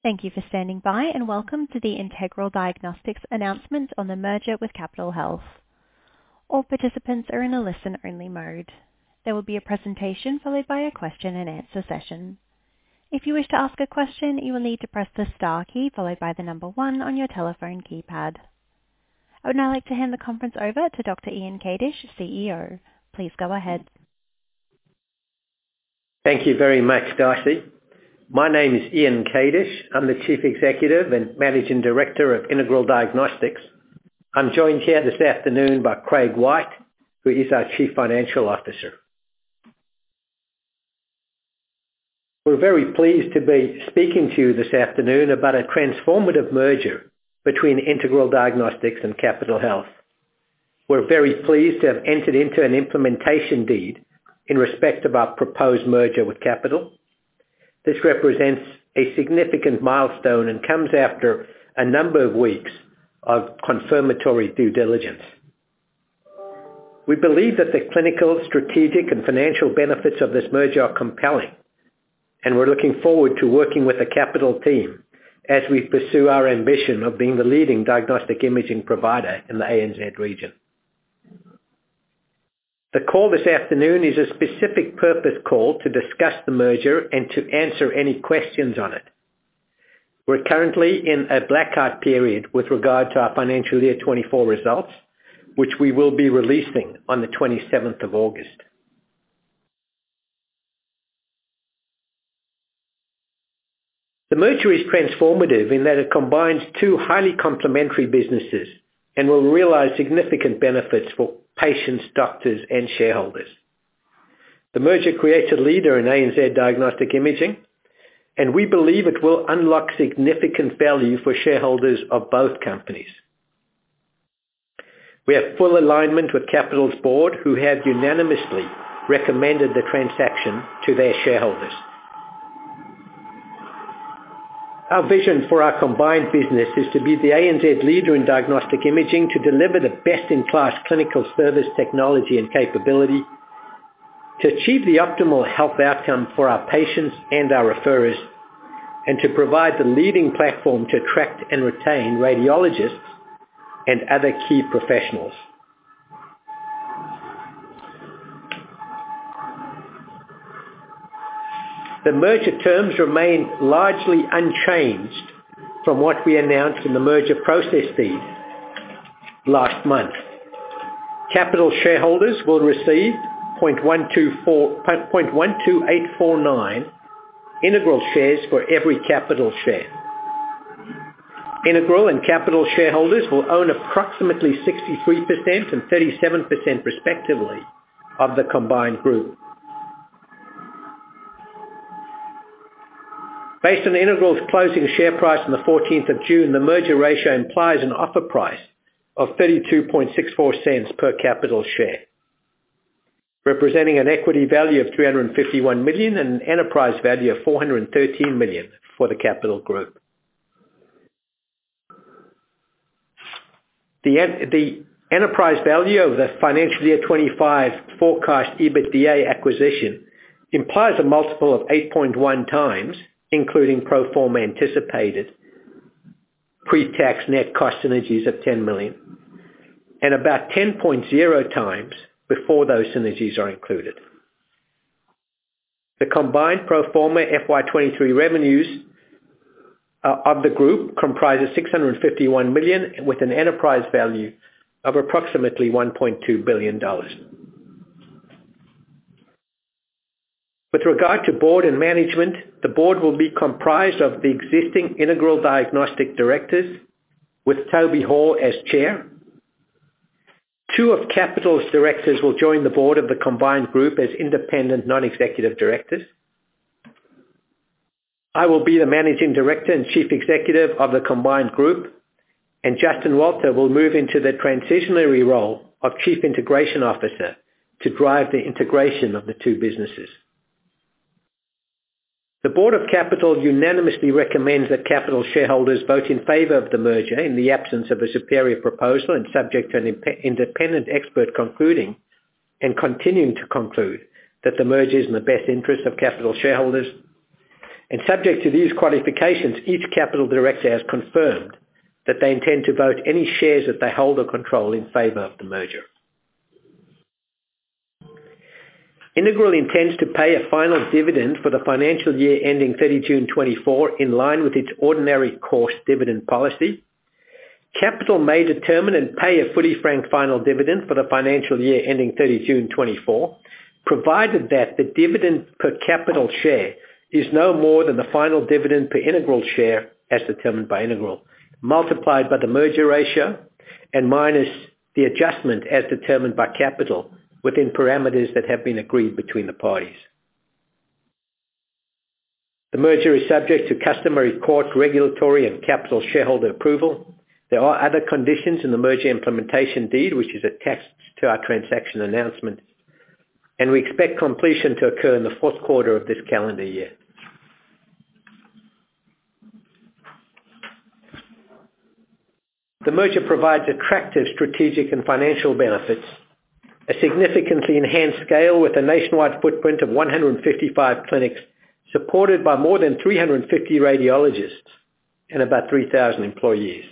Thank you for standing by, and welcome to the Integral Diagnostics announcement on the merger with Capitol Health. All participants are in a listen-only mode. There will be a presentation followed by a question and answer session. If you wish to ask a question, you will need to press the star key followed by the number 1 on your telephone keypad. I would now like to hand the conference over to Dr. Ian Kadish, CEO. Please go ahead. Thank you very much, Darcy. My name is Ian Kadish. I'm the Chief Executive and Managing Director of Integral Diagnostics. I'm joined here this afternoon by Craig White, who is our Chief Financial Officer. We're very pleased to be speaking to you this afternoon about a transformative merger between Integral Diagnostics and Capitol Health. We're very pleased to have entered into an implementation deed in respect of our proposed merger with Capitol. This represents a significant milestone and comes after a number of weeks of confirmatory due diligence. We believe that the clinical, strategic and financial benefits of this merger are compelling, and we're looking forward to working with the Capitol team as we pursue our ambition of being the leading diagnostic imaging provider in the ANZ region. The call this afternoon is a specific purpose call to discuss the merger and to answer any questions on it. We're currently in a blackout period with regard to our financial year 24 results, which we will be releasing on the 27th of August. The merger is transformative in that it combines two highly complementary businesses and will realize significant benefits for patients, doctors and shareholders. The merger creates a leader in ANZ diagnostic imaging, and we believe it will unlock significant value for shareholders of both companies. We have full alignment with Capitol's board, who have unanimously recommended the transaction to their shareholders. Our vision for our combined business is to be the ANZ leader in diagnostic imaging, to deliver the best-in-class clinical service technology and capability, to achieve the optimal health outcome for our patients and our referrers, and to provide the leading platform to attract and retain radiologists and other key professionals. The merger terms remain largely unchanged from what we announced in the merger process deed last month. Capitol shareholders will receive 0.124849 Integral shares for every Capitol share. Integral and Capitol shareholders will own approximately 63% and 37% respectively of the combined group. Based on Integral's closing share price on the 14th of June, the merger ratio implies an offer price of 32.64 cents per Capitol share, representing an equity value of $351 million and an enterprise value of $413 million for the Capitol Group. The enterprise value of the financial year 25 forecast EBITDA acquisition implies a multiple of 8.1 times, including pro forma anticipated pre-tax net cost synergies of $10 million, and about 10.0 times before those synergies are included. The combined pro forma FY23 revenues of the group comprises $651 million with an enterprise value of approximately $1.2 billion. With regard to board and management, the board will be comprised of the existing Integral Diagnostic directors, with Toby Hall as chair. 2 of Capitol's directors will join the board of the combined group as independent non-executive directors. I will be the managing director and chief executive of the combined group, and Justin Walter will move into the transitionary role of chief integration officer to drive the integration of the two businesses. The board of Capitol unanimously recommends that Capitol shareholders vote in favour of the merger in the absence of a superior proposal and subject to an independent expert concluding and continuing to conclude that the merger is in the best interest of Capitol shareholders. And subject to these qualifications, each Capital director has confirmed that they intend to vote any shares that they hold or control in favour of the merger. Integral intends to pay a final dividend for the financial year ending 30 June 24 in line with its ordinary course dividend policy. Capital may determine and pay a fully franked final dividend for the financial year ending 30 June 24, provided that the dividend per Capital share is no more than the final dividend per Integral share as determined by Integral, multiplied by the merger ratio and minus the adjustment as determined by Capital within parameters that have been agreed between the parties. The merger is subject to customary court, regulatory and Capital shareholder approval. There are other conditions in the merger implementation deed, which is attached to our transaction announcement, and we expect completion to occur in the fourth quarter of this calendar year. The merger provides attractive strategic and financial benefits, a significantly enhanced scale with a nationwide footprint of 155 clinics supported by more than 350 radiologists and about 3,000 employees.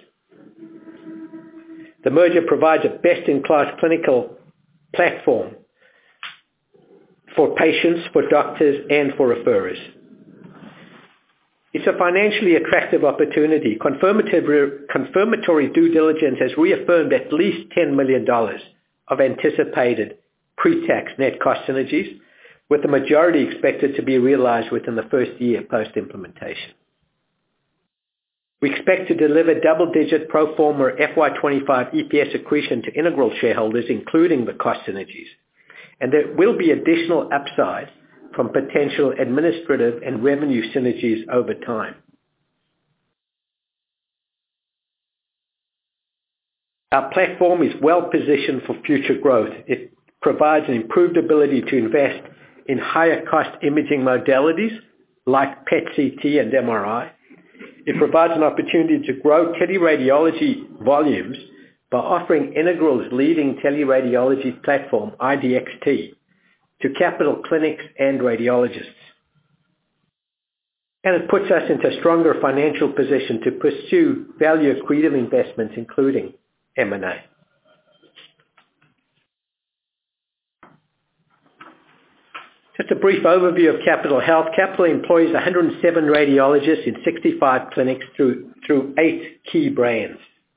The merger provides a best-in-class clinical platform for patients, for doctors, and for referrers. It's a financially attractive opportunity. Confirmatory due diligence has reaffirmed at least $10 million of anticipated pre-tax net cost synergies, with the majority expected to be realized within the first year post-implementation. We expect to deliver double-digit pro forma FY25 EPS accretion to Integral shareholders, including the cost synergies. And there will be additional upside from potential administrative and revenue synergies over time. Our platform is well positioned for future growth. It provides an improved ability to invest in higher cost imaging modalities like PET-CT and MRI. It provides an opportunity to grow teleradiology volumes by offering Integral's leading teleradiology platform, IDXT, to Capital clinics and radiologists. And it puts us into a stronger financial position to pursue value-accretive investments, including M&A. Just a brief overview of Capital Health. Capital employs 107 radiologists in 65 clinics through 8 key brands.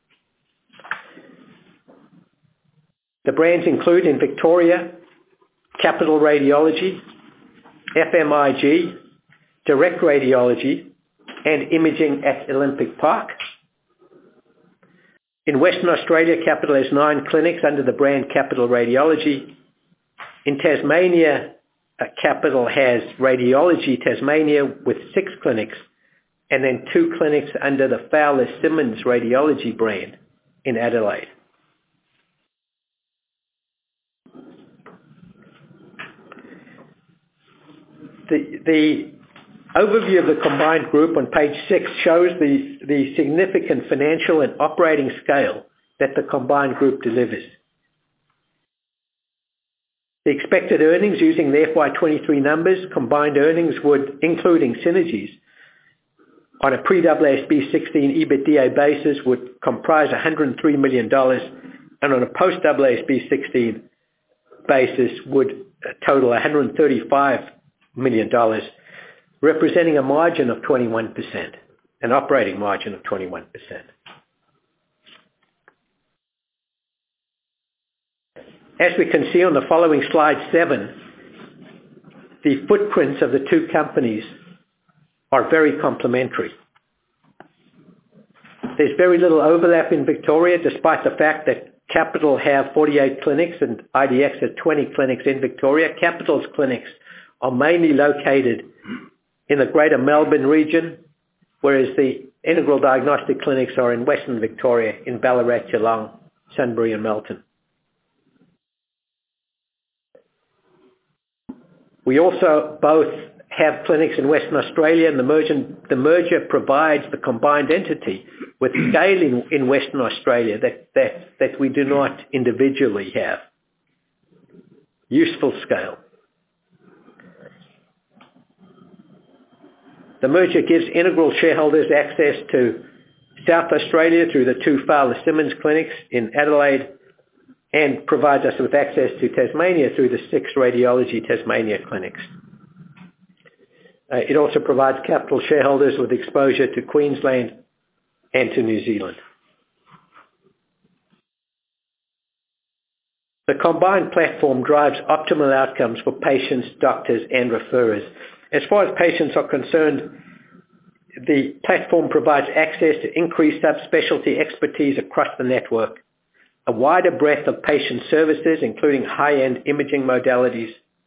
The brands include in Victoria, Capital Radiology, FMIG, Direct Radiology, and Imaging at Olympic Park. In Western Australia, Capital has 9 clinics under the brand Capital Radiology. In Tasmania, Capital has Radiology Tasmania with 6 clinics, and then 2 clinics under the Fowler Simmons Radiology brand in Adelaide. The overview of the combined group on page 6 shows the significant financial and operating scale that the combined group delivers. The expected earnings using the FY23 numbers, combined earnings would, including synergies, on a pre-AASB 16 EBITDA basis would comprise $103 million, and on a post-AASB 16 basis would total $135 million, representing a margin of 21%, an operating margin of 21%. As we can see on the following slide 7, the footprints of the two companies are very complementary. There's very little overlap in Victoria, despite the fact that Capital have 48 clinics and IDX has 20 clinics in Victoria. Capital's clinics are mainly located in the Greater Melbourne region, whereas the Integral Diagnostic clinics are in Western Victoria, in Ballarat, Geelong, Sunbury and Melton. We also both have clinics in Western Australia, and the merger provides the combined entity with scale in Western Australia that we do not individually have. Useful scale. The merger gives Integral shareholders access to South Australia through the two Fowler Simmons clinics in Adelaide and provides us with access to Tasmania through the 6 Radiology Tasmania clinics. It also provides Capital shareholders with exposure to Queensland and to New Zealand. The combined platform drives optimal outcomes for patients, doctors and referrers. As far as patients are concerned, the platform provides access to increased subspecialty expertise across the network, a wider breadth of patient services, including high-end imaging modalities,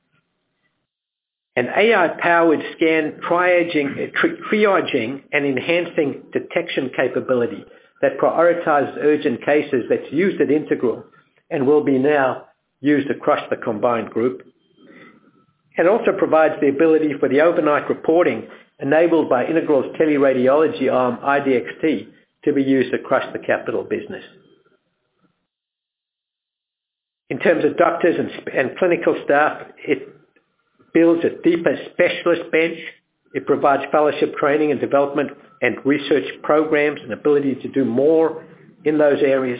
an AI-powered scan triaging and enhancing detection capability that prioritizes urgent cases that's used at Integral and will be now used across the combined group. It also provides the ability for the overnight reporting enabled by Integral's teleradiology arm IDXT to be used across the Capital business. In terms of doctors and clinical staff, it builds a deeper specialist bench. It provides fellowship training and development and research programs and ability to do more in those areas.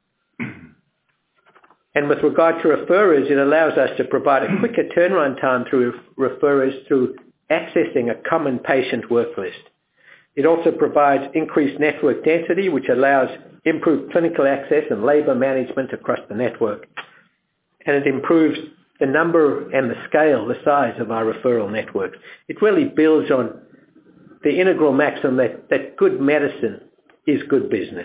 And with regard to referrers, it allows us to provide a quicker turnaround time through referrers through accessing a common patient work list. It also provides increased network density, which allows improved clinical access and labour management across the network. And it improves the number and the scale, the size of our referral network. It really builds on the Integral maxim that good medicine is good business.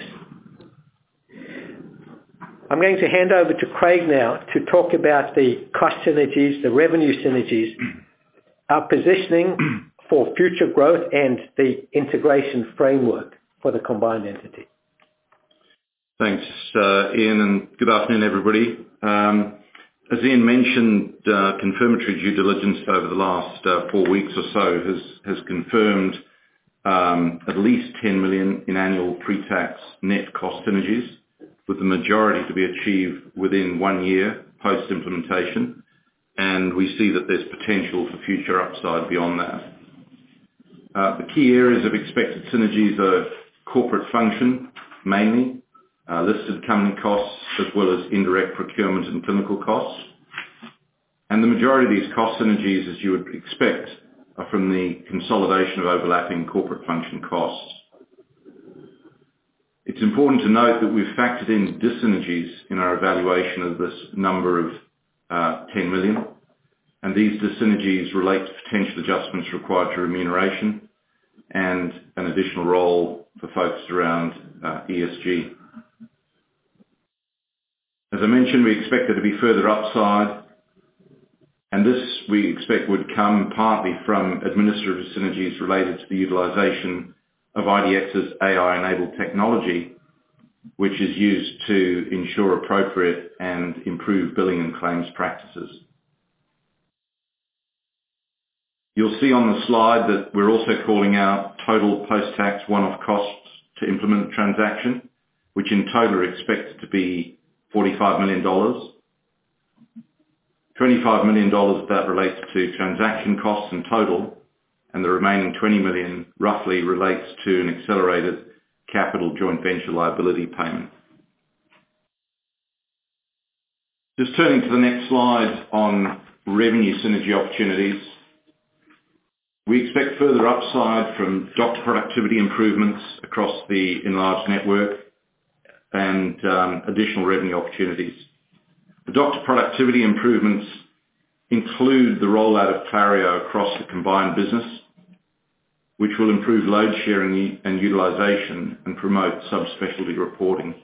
I'm going to hand over to Craig now to talk about the cost synergies, the revenue synergies, our positioning for future growth and the integration framework for the combined entity. Thanks, Ian, and good afternoon, everybody. As Ian mentioned, confirmatory due diligence over the last 4 weeks or so has confirmed at least 10 million in annual pre-tax net cost synergies, with the majority to be achieved within 1 year post-implementation, and we see that there's potential for future upside beyond that. The key areas of expected synergies are corporate function, mainly, listed company costs, as well as indirect procurement and clinical costs. And the majority of these cost synergies, as you would expect, are from the consolidation of overlapping corporate function costs. It's important to note that we've factored in dyssynergies in our evaluation of this number of 10 million, and these dyssynergies relate to potential adjustments required to remuneration and an additional role for focused around ESG. As I mentioned, we expect there to be further upside, and this we expect would come partly from administrative synergies related to the utilisation of IDX's AI-enabled technology, which is used to ensure appropriate and improved billing and claims practices. You'll see on the slide that we're also calling out total post-tax one-off costs to implement the transaction, which in total are expected to be $45 million. $25 million of that relates to transaction costs in total, and the remaining 20 million roughly relates to an accelerated Capital joint venture liability payment. Just turning to the next slide on revenue synergy opportunities. We expect further upside from doctor productivity improvements across the enlarged network and additional revenue opportunities. The doctor productivity improvements include the rollout of Clario across the combined business, which will improve load sharing and utilisation and promote subspecialty reporting.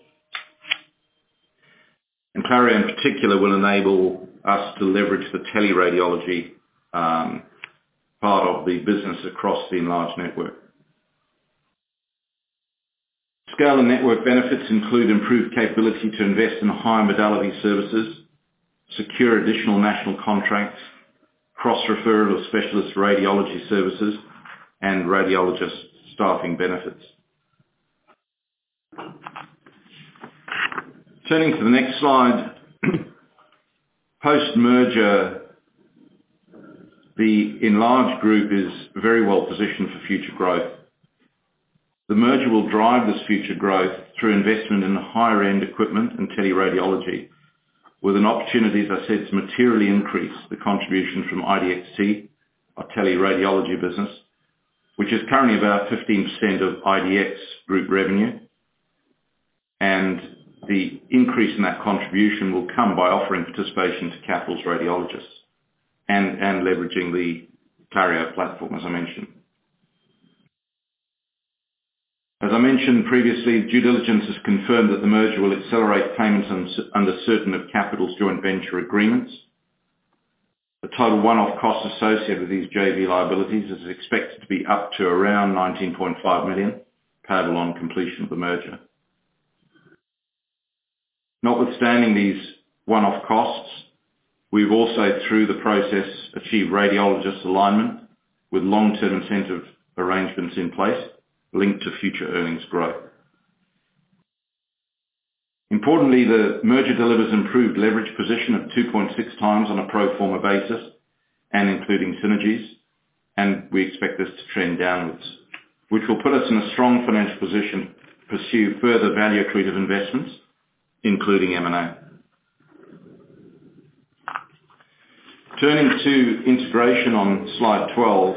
And Clario in particular will enable us to leverage the teleradiology part of the business across the enlarged network. Scale and network benefits include improved capability to invest in higher modality services, secure additional national contracts, cross-referral of specialist radiology services, and radiologist staffing benefits. Turning to the next slide, post-merger, the enlarged group is very well positioned for future growth. The merger will drive this future growth through investment in higher end equipment and teleradiology, with an opportunity, as I said, to materially increase the contribution from IDXT, our teleradiology business, which is currently about 15% of IDX group revenue. And the increase in that contribution will come by offering participation to Capital's radiologists and leveraging the Clario platform, as I mentioned. As I mentioned previously, due diligence has confirmed that the merger will accelerate payments under certain of Capital's joint venture agreements. The total one-off costs associated with these JV liabilities is expected to be up to around 19.5 million, payable on completion of the merger. Notwithstanding these one-off costs, we've also, through the process, achieved radiologist alignment with long-term incentive arrangements in place linked to future earnings growth. Importantly, the merger delivers improved leverage position of 2.6 times on a pro forma basis and including synergies, and we expect this to trend downwards, which will put us in a strong financial position to pursue further value accretive investments, including M&A. Turning to integration on slide 12,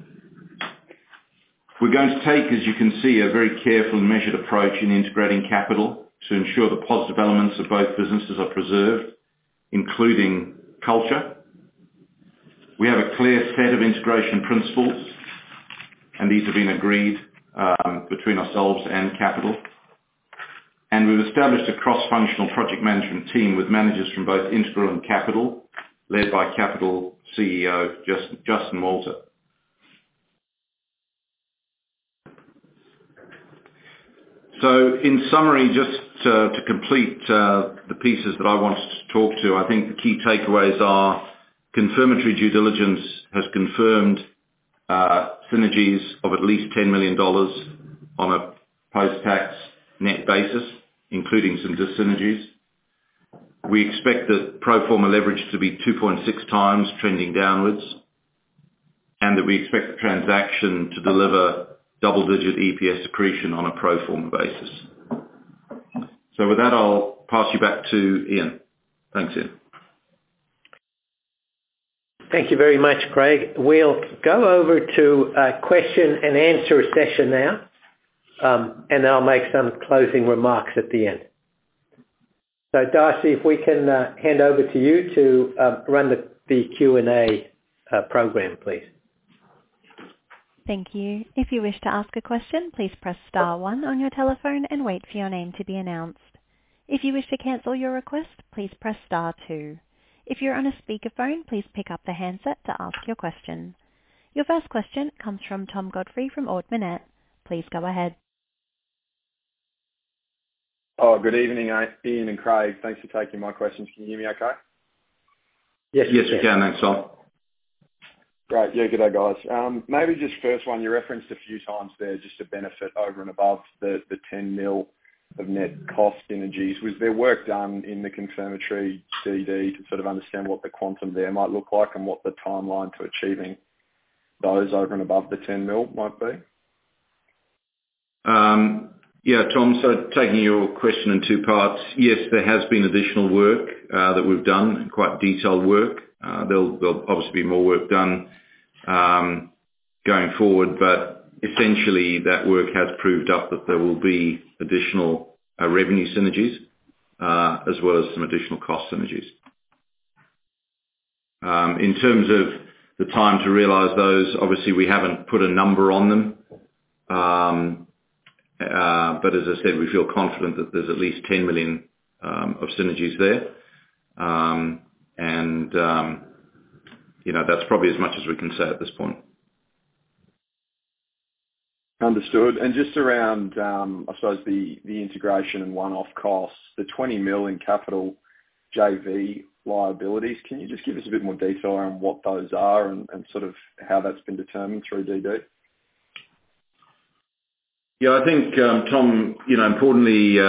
we're going to take, as you can see, a very careful and measured approach in integrating Capital to ensure the positive elements of both businesses are preserved, including culture. We have a clear set of integration principles, and these have been agreed between ourselves and Capital. And we've established a cross-functional project management team with managers from both Integral and Capital, led by Capital CEO Justin Walter. So in summary, just to complete the pieces that I wanted to talk to, I think the key takeaways are confirmatory due diligence has confirmed synergies of at least $10 million on a post-tax net basis, including some dis-synergies. We expect the pro forma leverage to be 2.6 times, trending downwards, and that we expect the transaction to deliver double-digit EPS accretion on a pro forma basis. So with that, I'll pass you back to Ian. Thanks, Ian. Thank you very much, Craig. We'll go over to a question and answer session now, and I'll make some closing remarks at the end. So, Darcy, if we can hand over to you to run the Q&A program, please. Thank you. If you wish to ask a question, please press star 1 on your telephone and wait for your name to be announced. If you wish to cancel your request, please press star 2. If you're on a speakerphone, please pick up the handset to ask your question. Your first question comes from Tom Godfrey from Ord Minnett. Please go ahead. Oh, good evening, Ian and Craig. Thanks for taking my questions. Can you hear me okay? Yes, we can. Thanks, Tom. Great. Yeah, good day, guys. Maybe just first one, you referenced a few times there just to benefit over and above the 10 mil of net cost synergies. Was there work done in the confirmatory DD to sort of understand what the quantum there might look like and what the timeline to achieving those over and above the 10 mil might be? Yeah, Tom, so taking your question in two parts, yes, there has been additional work that we've done, quite detailed work. There'll obviously be more work done going forward, but essentially that work has proved up that there will be additional revenue synergies as well as some additional cost synergies. In terms of the time to realise those, obviously we haven't put a number on them, but as I said, we feel confident that there's at least 10 million of synergies there. And that's probably as much as we can say at this point. Understood. And just around, I suppose, the integration and one-off costs, the 20 mil in Capital JV liabilities, can you just give us a bit more detail around what those are and sort of how that's been determined through DD? Yeah, I think, Tom, importantly,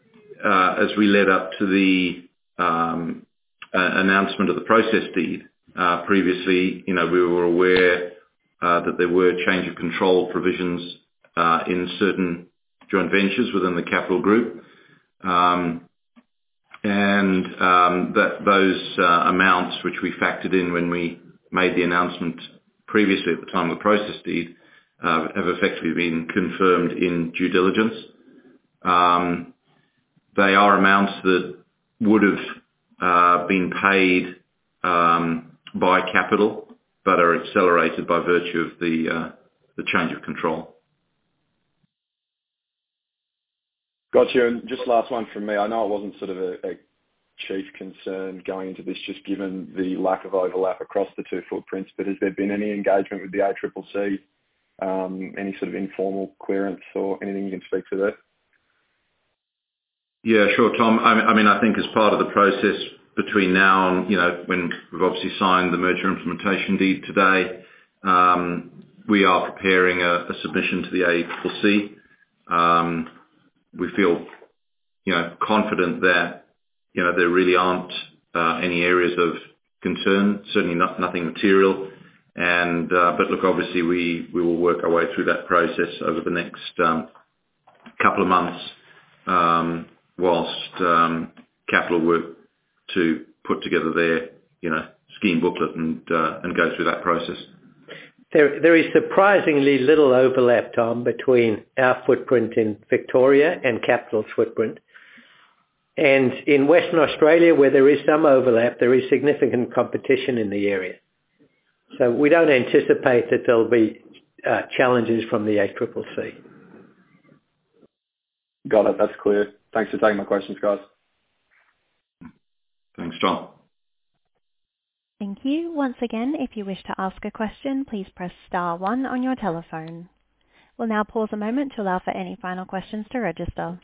as we led up to the announcement of the process deed, previously, we were aware that there were change of control provisions in certain joint ventures within the Capital Group. And that those amounts which we factored in when we made the announcement previously at the time of the process deed have effectively been confirmed in due diligence. They are amounts that would have been paid by Capital, but are accelerated by virtue of the change of control. Got you. And just last one from me. I know it wasn't sort of a chief concern going into this, just given the lack of overlap across the two footprints, but has there been any engagement with the ACCC, any sort of informal clearance or anything you can speak to there? Yeah, sure, Tom. I think as part of the process between now and, when we've obviously signed the merger implementation deed today, we are preparing a submission to the ACCC. We feel, confident that, there really aren't any areas of concern, certainly nothing material. And, but look, obviously we will work our way through that process over the next couple of months, whilst Capital work to put together their, scheme booklet and go through that process. There is surprisingly little overlap, Tom, between our footprint in Victoria and Capital's footprint. And in Western Australia, where there is some overlap, there is significant competition in the area. So we don't anticipate that there'll be challenges from the ACCC. Got it. That's clear. Thanks for taking my questions, guys. Thanks, Tom. Thank you. Once again, if you wish to ask a question, please press star 1 on your telephone. We'll now pause a moment to allow for any final questions to register.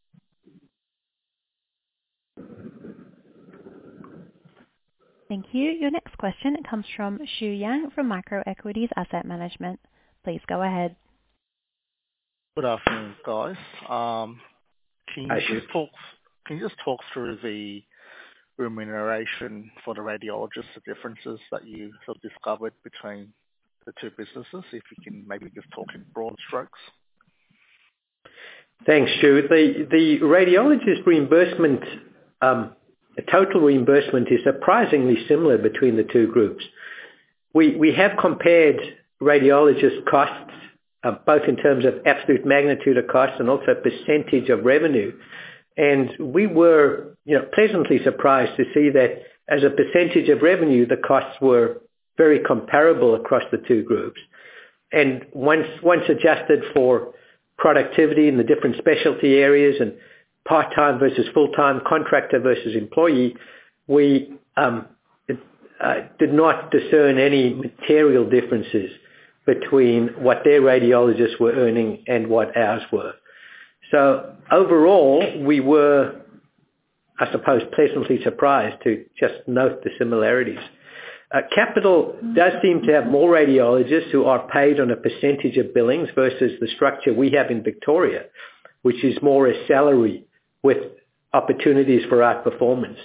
Thank you. Your next question comes from Shu Yang from Microequities Asset Management. Please go ahead. Good afternoon, guys. Can you just talk through the remuneration for the radiologists, the differences that you sort of discovered between the two businesses, if you can maybe just talk in broad strokes? Thanks, Stu. The radiologist reimbursement, the total reimbursement is surprisingly similar between the two groups. We have compared radiologist costs, both in terms of absolute magnitude of costs and also percentage of revenue. And we were, pleasantly surprised to see that as a percentage of revenue, the costs were very comparable across the two groups. And once adjusted for productivity in the different specialty areas and part-time versus full-time, contractor versus employee, we did not discern any material differences between what their radiologists were earning and what ours were. So overall, we were, I suppose, pleasantly surprised to just note the similarities. Capital does seem to have more radiologists who are paid on a percentage of billings versus the structure we have in Victoria, which is more a salary with opportunities for outperformance.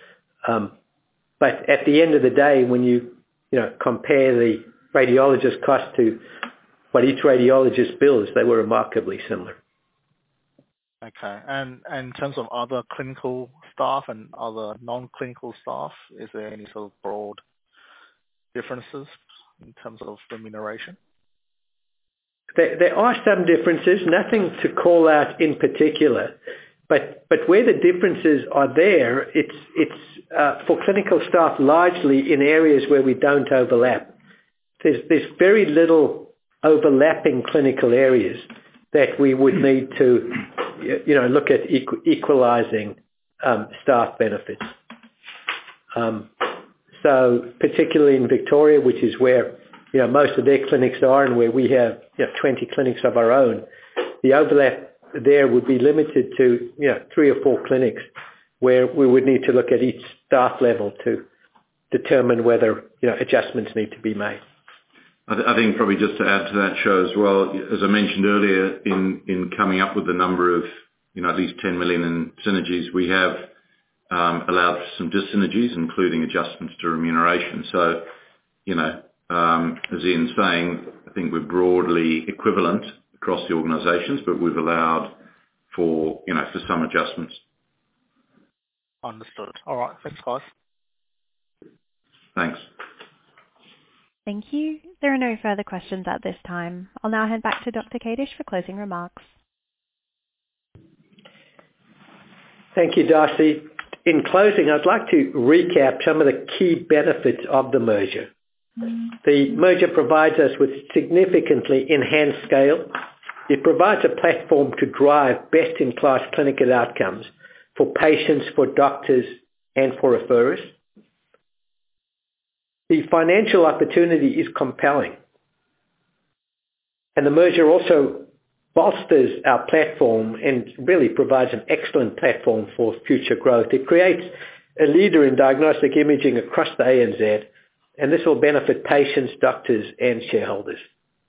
But at the end of the day, when you compare the radiologist cost to what each radiologist bills, they were remarkably similar. Okay. And in terms of other clinical staff and other non-clinical staff, is there any sort of broad differences in terms of remuneration? There are some differences, nothing to call out in particular. But where the differences are there, it's for clinical staff largely in areas where we don't overlap. There's very little overlapping clinical areas that we would need to, look at equalizing staff benefits. So particularly in Victoria, which is where most of their clinics are, and where we have 20 clinics of our own, the overlap there would be limited to 3 or 4 clinics, where we would need to look at each staff level to determine whether adjustments need to be made. I think probably just to add to that, show as well, as I mentioned earlier, in coming up with the number of at least 10 million in synergies, we have allowed for some dyssynergies, including adjustments to remuneration. So, as Ian's saying, I think we're broadly equivalent across the organisations, but we've allowed for some adjustments. Understood. All right. Thanks, guys. Thanks. Thank you. There are no further questions at this time. I'll now hand back to Dr. Kadish for closing remarks. Thank you, Darcy. In closing, I'd like to recap some of the key benefits of the merger. The merger provides us with significantly enhanced scale. It provides a platform to drive best-in-class clinical outcomes for patients, for doctors, and for referrers. The financial opportunity is compelling. And the merger also bolsters our platform and really provides an excellent platform for future growth. It creates a leader in diagnostic imaging across the ANZ, and this will benefit patients, doctors, and shareholders.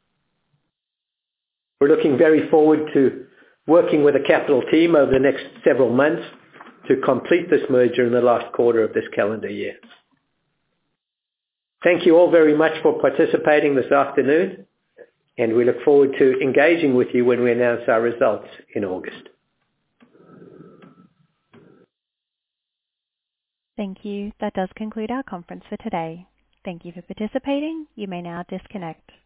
We're looking very forward to working with the Capital team over the next several months to complete this merger in the last quarter of this calendar year. Thank you all very much for participating this afternoon, and we look forward to engaging with you when we announce our results in August. Thank you. That does conclude our conference for today. Thank you for participating. You may now disconnect.